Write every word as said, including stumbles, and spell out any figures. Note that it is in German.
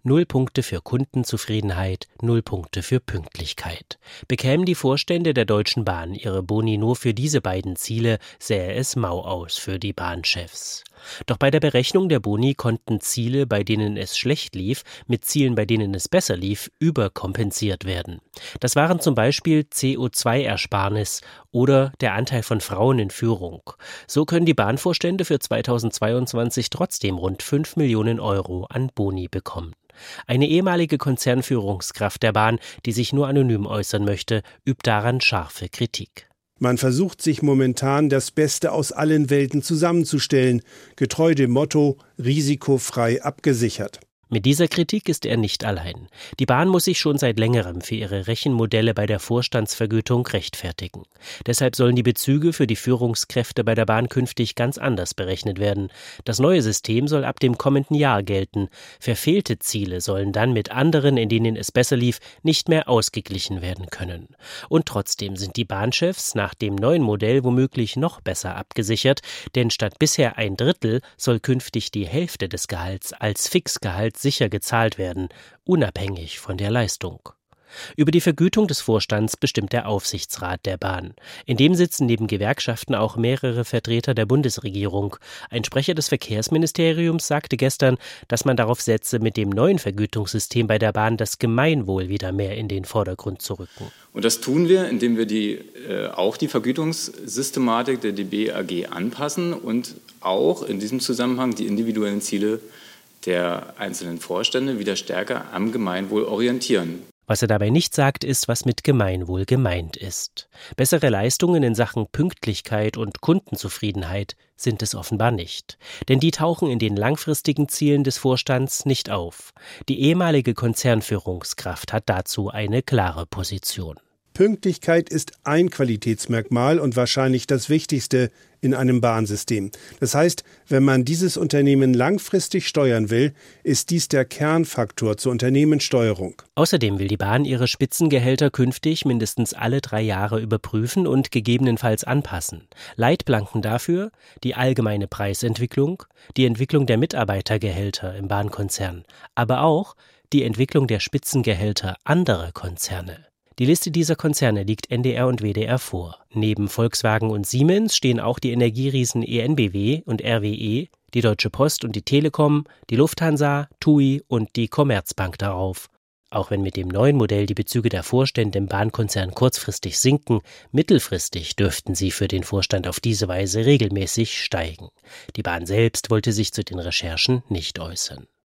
Null Punkte für Kundenzufriedenheit, null Punkte für Pünktlichkeit. Bekämen die Vorstände der Deutschen Bahn ihre Boni nur für diese beiden Ziele, sähe es mau aus für die Bahnchefs. Doch bei der Berechnung der Boni konnten Ziele, bei denen es schlecht lief, mit Zielen, bei denen es besser lief, überkompensiert werden. Das waren zum Beispiel C O zwei Ersparnis oder der Anteil von Frauen in Führung. So können die Bahnvorstände für zweitausendzweiundzwanzig trotzdem rund fünf Millionen Euro an Boni bekommen. Eine ehemalige Konzernführungskraft der Bahn, die sich nur anonym äußern möchte, übt daran scharfe Kritik. Man versucht sich momentan das Beste aus allen Welten zusammenzustellen, getreu dem Motto risikofrei abgesichert. Mit dieser Kritik ist er nicht allein. Die Bahn muss sich schon seit längerem für ihre Rechenmodelle bei der Vorstandsvergütung rechtfertigen. Deshalb sollen die Bezüge für die Führungskräfte bei der Bahn künftig ganz anders berechnet werden. Das neue System soll ab dem kommenden Jahr gelten. Verfehlte Ziele sollen dann mit anderen, in denen es besser lief, nicht mehr ausgeglichen werden können. Und trotzdem sind die Bahnchefs nach dem neuen Modell womöglich noch besser abgesichert, denn statt bisher ein Drittel soll künftig die Hälfte des Gehalts als Fixgehalt sicher gezahlt werden, unabhängig von der Leistung. Über die Vergütung des Vorstands bestimmt der Aufsichtsrat der Bahn. In dem sitzen neben Gewerkschaften auch mehrere Vertreter der Bundesregierung. Ein Sprecher des Verkehrsministeriums sagte gestern, dass man darauf setze, mit dem neuen Vergütungssystem bei der Bahn das Gemeinwohl wieder mehr in den Vordergrund zu rücken. Und das tun wir, indem wir die, äh, auch die Vergütungssystematik der D B A G anpassen und auch in diesem Zusammenhang die individuellen Ziele der einzelnen Vorstände wieder stärker am Gemeinwohl orientieren. Was er dabei nicht sagt, ist, was mit Gemeinwohl gemeint ist. Bessere Leistungen in Sachen Pünktlichkeit und Kundenzufriedenheit sind es offenbar nicht. Denn die tauchen in den langfristigen Zielen des Vorstands nicht auf. Die ehemalige Konzernführungskraft hat dazu eine klare Position. Pünktlichkeit ist ein Qualitätsmerkmal und wahrscheinlich das wichtigste in einem Bahnsystem. Das heißt, wenn man dieses Unternehmen langfristig steuern will, ist dies der Kernfaktor zur Unternehmenssteuerung. Außerdem will die Bahn ihre Spitzengehälter künftig mindestens alle drei Jahre überprüfen und gegebenenfalls anpassen. Leitplanken dafür: die allgemeine Preisentwicklung, die Entwicklung der Mitarbeitergehälter im Bahnkonzern, aber auch die Entwicklung der Spitzengehälter anderer Konzerne. Die Liste dieser Konzerne liegt N D R und W D R vor. Neben Volkswagen und Siemens stehen auch die Energieriesen E N B W und R W E, die Deutsche Post und die Telekom, die Lufthansa, T U I und die Commerzbank darauf. Auch wenn mit dem neuen Modell die Bezüge der Vorstände im Bahnkonzern kurzfristig sinken, mittelfristig dürften sie für den Vorstand auf diese Weise regelmäßig steigen. Die Bahn selbst wollte sich zu den Recherchen nicht äußern.